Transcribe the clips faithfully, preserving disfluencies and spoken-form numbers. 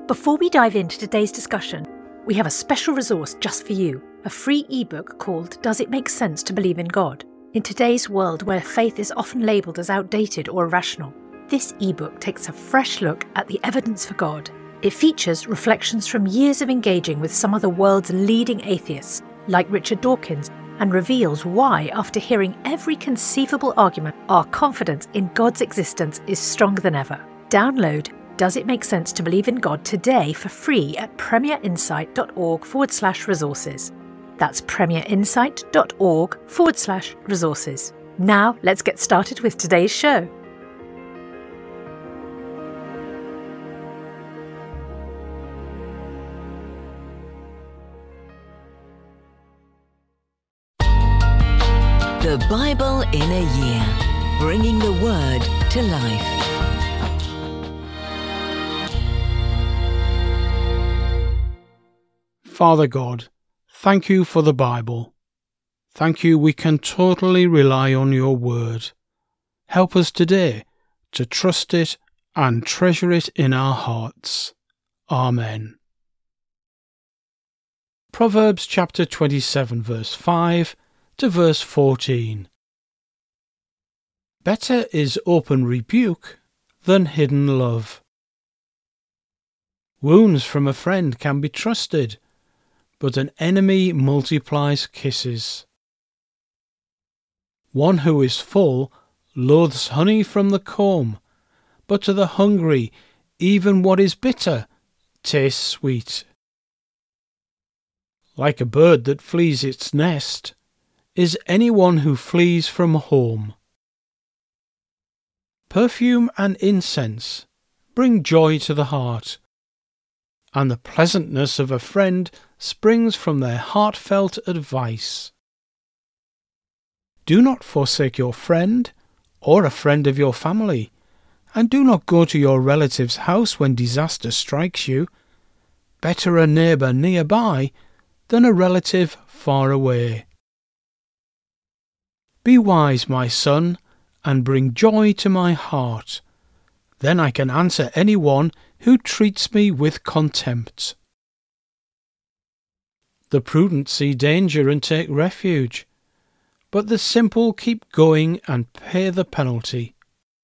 Before we dive into today's discussion, we have a special resource just for you, a free ebook called Does It Make Sense to Believe in God? In today's world where faith is often labelled as outdated or irrational, this ebook takes a fresh look at the evidence for God. It features reflections from years of engaging with some of the world's leading atheists, like Richard Dawkins, and reveals why, after hearing every conceivable argument, our confidence in God's existence is stronger than ever. Download Does It Make Sense to Believe in God today for free at premierinsight.org forward slash resources. That's premierinsight.org forward slash resources. Now let's get started with today's show. The Bible in a Year, bringing the Word to life. Father God, thank you for the Bible. Thank you we can totally rely on your word. Help us today to trust it and treasure it in our hearts. Amen. Proverbs chapter twenty-seven, verse five to verse fourteen. Better is open rebuke than hidden love. Wounds from a friend can be trusted, but an enemy multiplies kisses. One who is full loathes honey from the comb, but to the hungry even what is bitter tastes sweet. Like a bird that flees its nest is anyone who flees from home. Perfume and incense bring joy to the heart, and the pleasantness of a friend springs from their heartfelt advice. Do not forsake your friend or a friend of your family, and do not go to your relative's house when disaster strikes you. Better a neighbour nearby than a relative far away. Be wise, my son, and bring joy to my heart. Then I can answer anyone who treats me with contempt. The prudent see danger and take refuge, but the simple keep going and pay the penalty.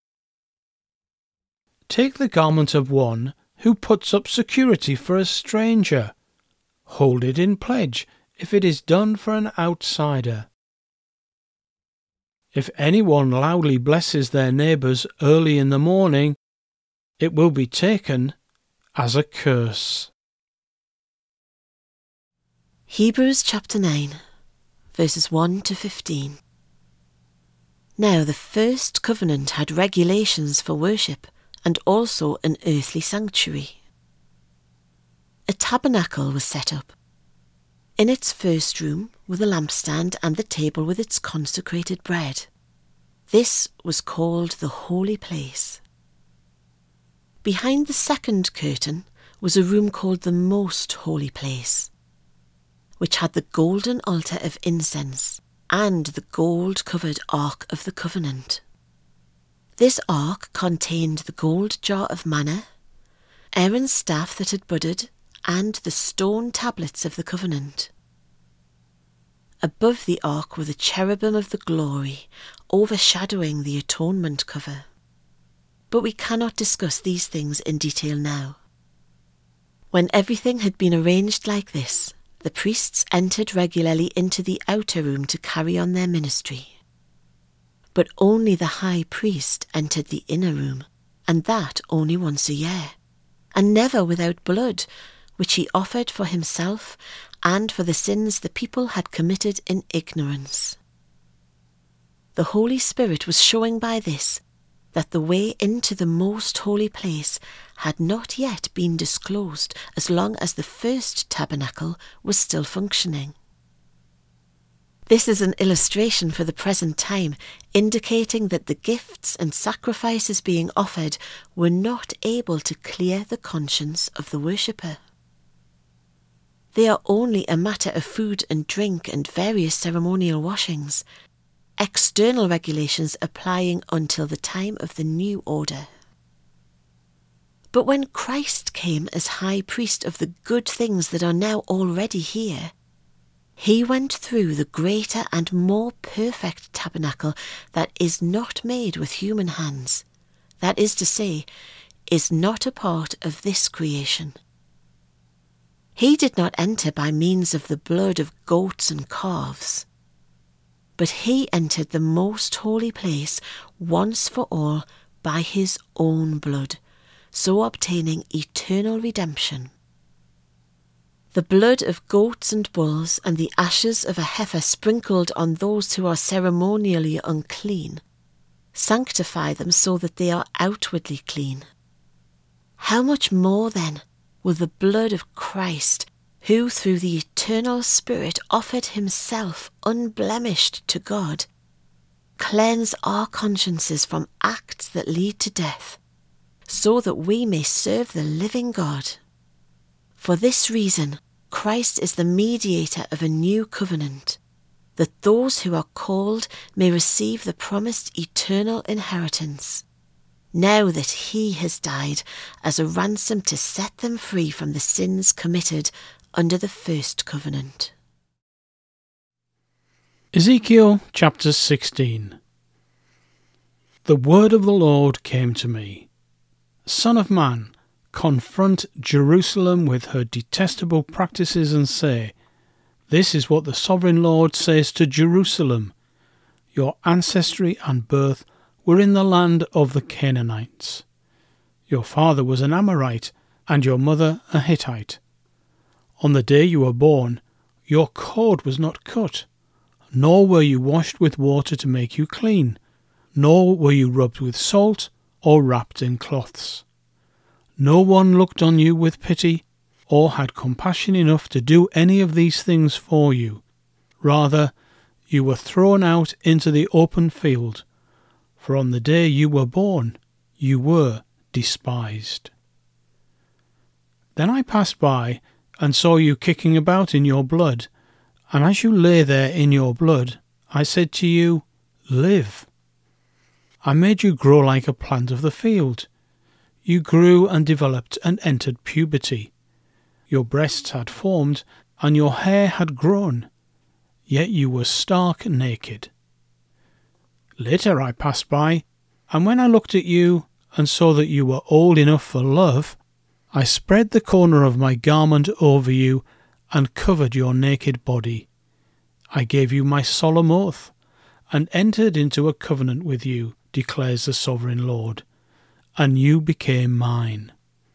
Take the garment of one who puts up security for a stranger. Hold it in pledge if it is done for an outsider. If anyone loudly blesses their neighbours early in the morning, it will be taken as a curse. Hebrews chapter nine, verses one to fifteen. Now the first covenant had regulations for worship and also an earthly sanctuary. A tabernacle was set up. In its first room were the lampstand and the table with its consecrated bread. This was called the holy place. Behind the second curtain was a room called the most holy place, which had the golden altar of incense and the gold-covered Ark of the Covenant. This ark contained the gold jar of manna, Aaron's staff that had budded, and the stone tablets of the covenant. Above the ark were the cherubim of the glory, overshadowing the atonement cover. But we cannot discuss these things in detail now. When everything had been arranged like this, the priests entered regularly into the outer room to carry on their ministry. But only the high priest entered the inner room, and that only once a year, and never without blood, which he offered for himself and for the sins the people had committed in ignorance. The Holy Spirit was showing by this that the way into the most holy place had not yet been disclosed as long as the first tabernacle was still functioning. This is an illustration for the present time, indicating that the gifts and sacrifices being offered were not able to clear the conscience of the worshipper. They are only a matter of food and drink and various ceremonial washings, external regulations applying until the time of the new order. But when Christ came as high priest of the good things that are now already here, he went through the greater and more perfect tabernacle that is not made with human hands, that is to say, is not a part of this creation. He did not enter by means of the blood of goats and calves, but he entered the most holy place once for all by his own blood, so obtaining eternal redemption. The blood of goats and bulls and the ashes of a heifer sprinkled on those who are ceremonially unclean sanctify them so that they are outwardly clean. How much more, then, will the blood of Christ, who through the eternal Spirit offered himself unblemished to God, cleanse our consciences from acts that lead to death, so that we may serve the living God? For this reason, Christ is the mediator of a new covenant, that those who are called may receive the promised eternal inheritance, now that he has died as a ransom to set them free from the sins committed under the first covenant. Ezekiel chapter sixteen. The word of the Lord came to me. Son of man, confront Jerusalem with her detestable practices and say, This is what the sovereign Lord says to Jerusalem. Your ancestry and birth were in the land of the Canaanites. Your father was an Amorite, and your mother a Hittite. On the day you were born, your cord was not cut, nor were you washed with water to make you clean, nor were you rubbed with salt or wrapped in cloths. No one looked on you with pity, or had compassion enough to do any of these things for you. Rather, you were thrown out into the open field, for on the day you were born, you were despised. Then I passed by and saw you kicking about in your blood, and as you lay there in your blood, I said to you, Live. I made you grow like a plant of the field. You grew and developed and entered puberty. Your breasts had formed, and your hair had grown, yet you were stark naked. Later I passed by, and when I looked at you and saw that you were old enough for love, I spread the corner of my garment over you and covered your naked body. I gave you my solemn oath, and entered into a covenant with you, declares the sovereign Lord, and you became mine.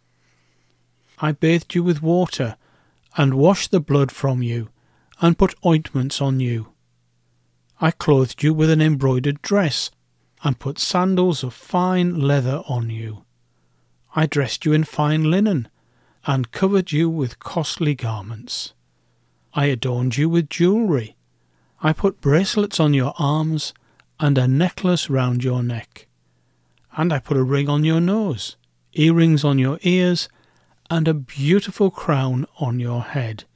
I bathed you with water, and washed the blood from you, and put ointments on you. I clothed you with an embroidered dress, and put sandals of fine leather on you. I dressed you in fine linen, and covered you with costly garments. I adorned you with jewellery. I put bracelets on your arms, and a necklace round your neck. And I put a ring on your nose, earrings on your ears, and a beautiful crown on your head.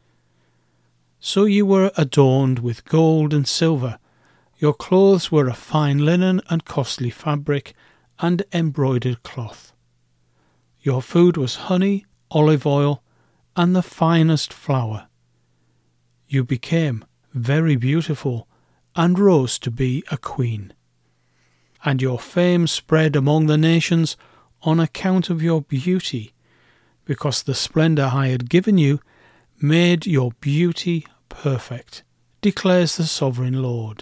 So you were adorned with gold and silver. Your clothes were of fine linen and costly fabric, and embroidered cloth. Your food was honey, olive oil, and the finest flour. You became very beautiful, and rose to be a queen. And your fame spread among the nations on account of your beauty, because the splendour I had given you made your beauty perfect, declares the sovereign Lord.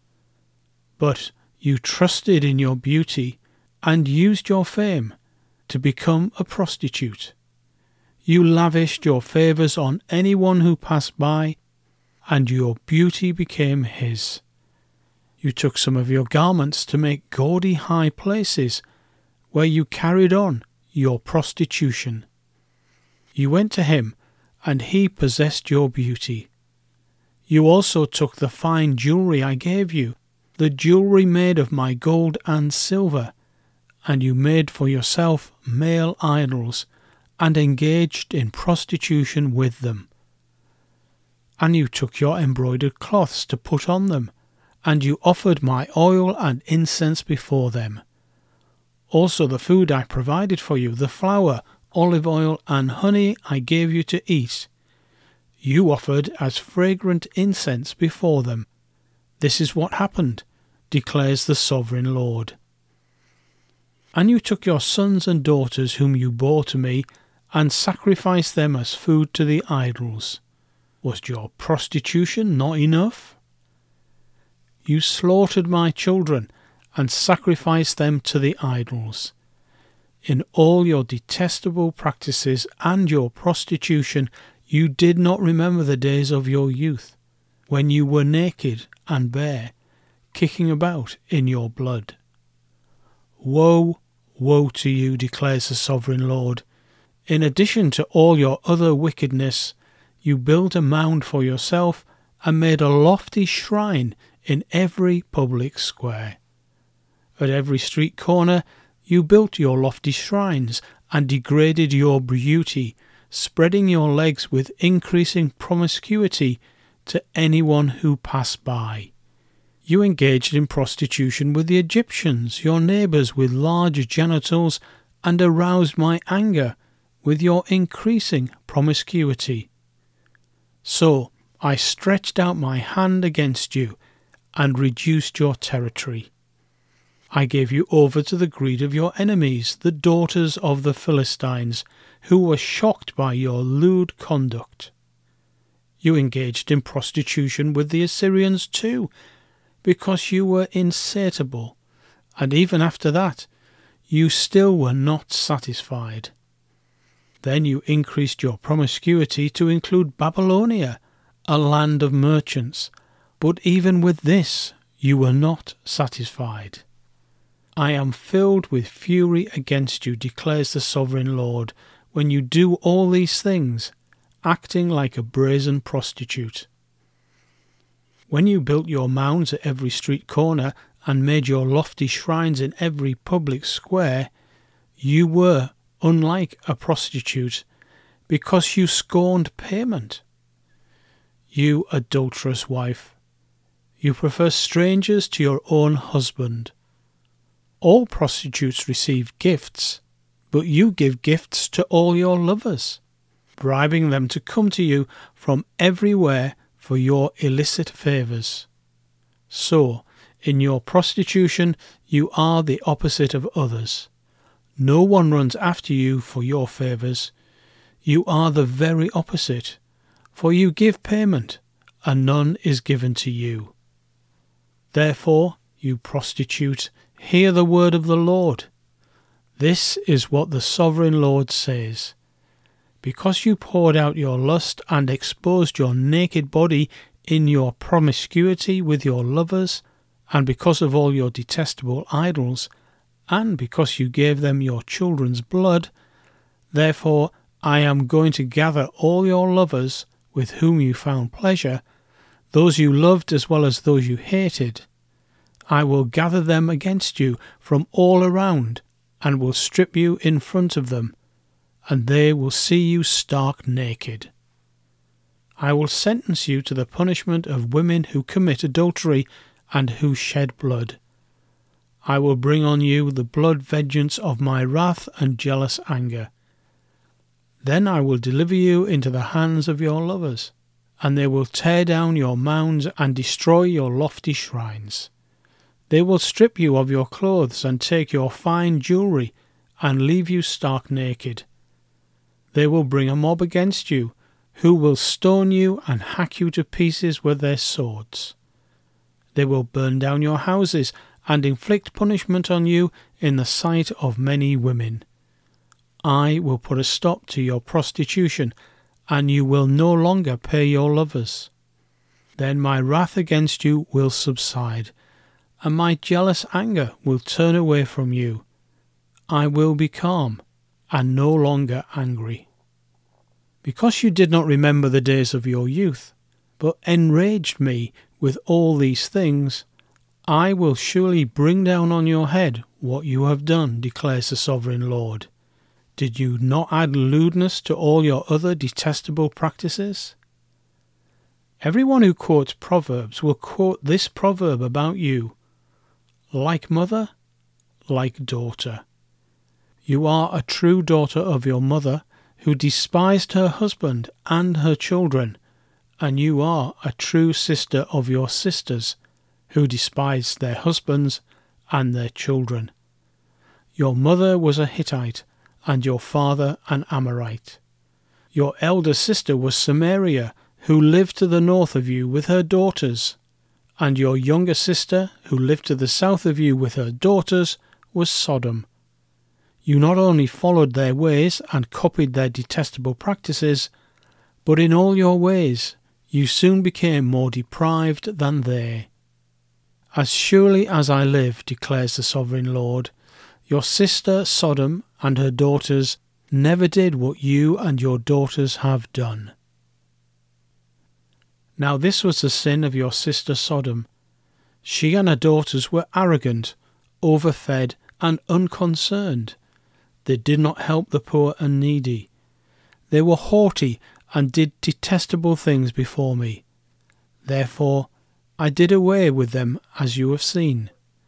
But you trusted in your beauty and used your fame to become a prostitute. You lavished your favours on anyone who passed by, and your beauty became his. You took some of your garments to make gaudy high places, where you carried on your prostitution. You went to him, and he possessed your beauty. You also took the fine jewellery I gave you, the jewellery made of my gold and silver, and you made for yourself male idols, and engaged in prostitution with them. And you took your embroidered cloths to put on them, and you offered my oil and incense before them. Also the food I provided for you, the flour, olive oil, and honey I gave you to eat, you offered as fragrant incense before them. This is what happened, declares the Sovereign Lord. And you took your sons and daughters whom you bore to me, and sacrificed them as food to the idols. Was your prostitution not enough? You slaughtered my children, and sacrificed them to the idols. In all your detestable practices and your prostitution, you did not remember the days of your youth, when you were naked and bare, kicking about in your blood. Woe, woe to you, declares the Sovereign Lord. In addition to all your other wickedness, you built a mound for yourself and made a lofty shrine in every public square. At every street corner you built your lofty shrines and degraded your beauty, spreading your legs with increasing promiscuity to anyone who passed by. You engaged in prostitution with the Egyptians, your neighbours with large genitals, and aroused my anger with your increasing promiscuity. So I stretched out my hand against you and reduced your territory. I gave you over to the greed of your enemies, the daughters of the Philistines, who were shocked by your lewd conduct. You engaged in prostitution with the Assyrians too, because you were insatiable, and even after that you still were not satisfied. Then you increased your promiscuity to include Babylonia, a land of merchants, but even with this you were not satisfied. I am filled with fury against you, declares the Sovereign Lord, when you do all these things, acting like a brazen prostitute. When you built your mounds at every street corner and made your lofty shrines in every public square, you were unlike a prostitute, because you scorned payment. You adulterous wife, you prefer strangers to your own husband. All prostitutes receive gifts, but you give gifts to all your lovers, bribing them to come to you from everywhere for your illicit favours. So, in your prostitution, you are the opposite of others. No one runs after you for your favours. You are the very opposite, for you give payment, and none is given to you. Therefore, you prostitute, hear the word of the Lord. This is what the Sovereign Lord says. Because you poured out your lust and exposed your naked body in your promiscuity with your lovers, and because of all your detestable idols, and because you gave them your children's blood, therefore I am going to gather all your lovers with whom you found pleasure, those you loved as well as those you hated. I will gather them against you from all around, and will strip you in front of them, and they will see you stark naked. I will sentence you to the punishment of women who commit adultery and who shed blood. I will bring on you the blood vengeance of my wrath and jealous anger. Then I will deliver you into the hands of your lovers, and they will tear down your mounds and destroy your lofty shrines. They will strip you of your clothes and take your fine jewellery and leave you stark naked. They will bring a mob against you, who will stone you and hack you to pieces with their swords. They will burn down your houses and inflict punishment on you in the sight of many women. I will put a stop to your prostitution, and you will no longer pay your lovers. Then my wrath against you will subside, and my jealous anger will turn away from you. I will be calm and no longer angry. Because you did not remember the days of your youth, but enraged me with all these things, I will surely bring down on your head what you have done, declares the Sovereign Lord. Did you not add lewdness to all your other detestable practices? Everyone who quotes Proverbs will quote this proverb about you: like mother, like daughter. You are a true daughter of your mother, who despised her husband and her children, and you are a true sister of your sisters, who despised their husbands and their children. Your mother was a Hittite, and your father an Amorite. Your elder sister was Samaria, who lived to the north of you with her daughters, and your younger sister, who lived to the south of you with her daughters, was Sodom. You not only followed their ways and copied their detestable practices, but in all your ways you soon became more deprived than they. As surely as I live, declares the Sovereign Lord, your sister Sodom and her daughters never did what you and your daughters have done. Now this was the sin of your sister Sodom. She and her daughters were arrogant, overfed, and unconcerned. They did not help the poor and needy. They were haughty and did detestable things before me. Therefore I did away with them, as you have seen.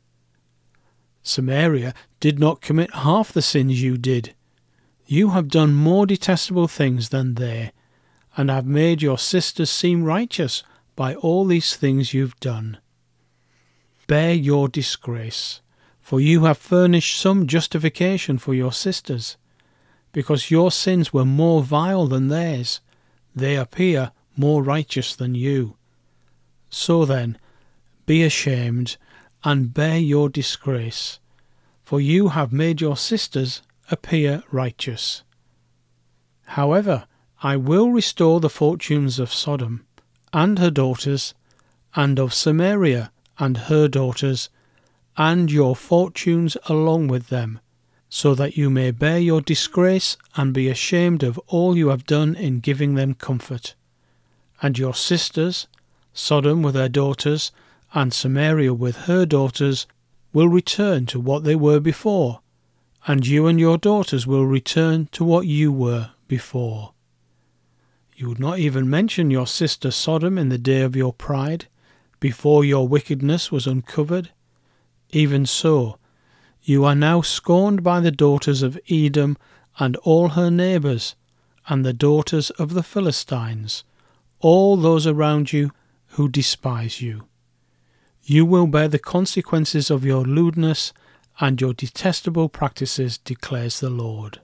Samaria did not commit half the sins you did. You have done more detestable things than they, and have made your sisters seem righteous by all these things you've done. Bear your disgrace, for you have furnished some justification for your sisters, because your sins were more vile than theirs. They appear more righteous than you. So then, be ashamed, and bear your disgrace, for you have made your sisters appear righteous. However, I will restore the fortunes of Sodom and her daughters, and of Samaria and her daughters, and your fortunes along with them, so that you may bear your disgrace and be ashamed of all you have done in giving them comfort. And your sisters, Sodom with her daughters, and Samaria with her daughters, will return to what they were before, and you and your daughters will return to what you were before. You would not even mention your sister Sodom in the day of your pride, before your wickedness was uncovered. Even so, you are now scorned by the daughters of Edom and all her neighbours, and the daughters of the Philistines, all those around you who despise you. You will bear the consequences of your lewdness and your detestable practices, declares the Lord.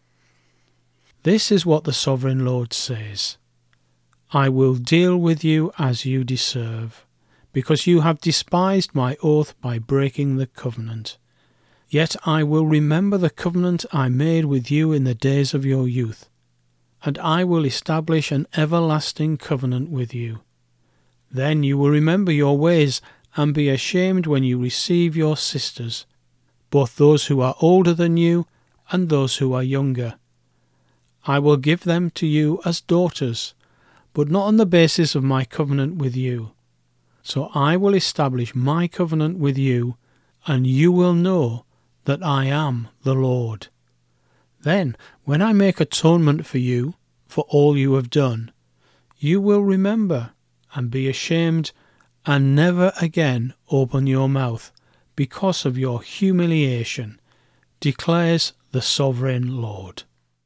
This is what the Sovereign Lord says. I will deal with you as you deserve, because you have despised my oath by breaking the covenant. Yet I will remember the covenant I made with you in the days of your youth, and I will establish an everlasting covenant with you. Then you will remember your ways and be ashamed when you receive your sisters, both those who are older than you and those who are younger. I will give them to you as daughters, but not on the basis of my covenant with you. So I will establish my covenant with you, and you will know that I am the Lord. Then, when I make atonement for you, for all you have done, you will remember and be ashamed, and never again open your mouth because of your humiliation, declares the Sovereign Lord.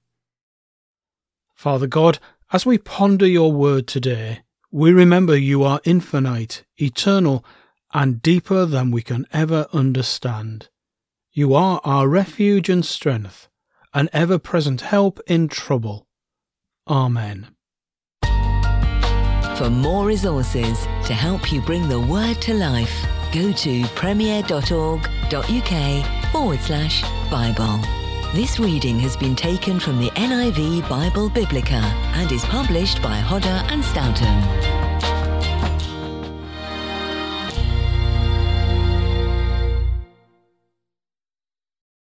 Father God, as we ponder your word today, we remember you are infinite, eternal, and deeper than we can ever understand. You are our refuge and strength, an ever-present help in trouble. Amen. For more resources to help you bring the word to life, go to premier.org.uk forward slash Bible. This reading has been taken from the N I V Bible Biblica and is published by Hodder and Stoughton.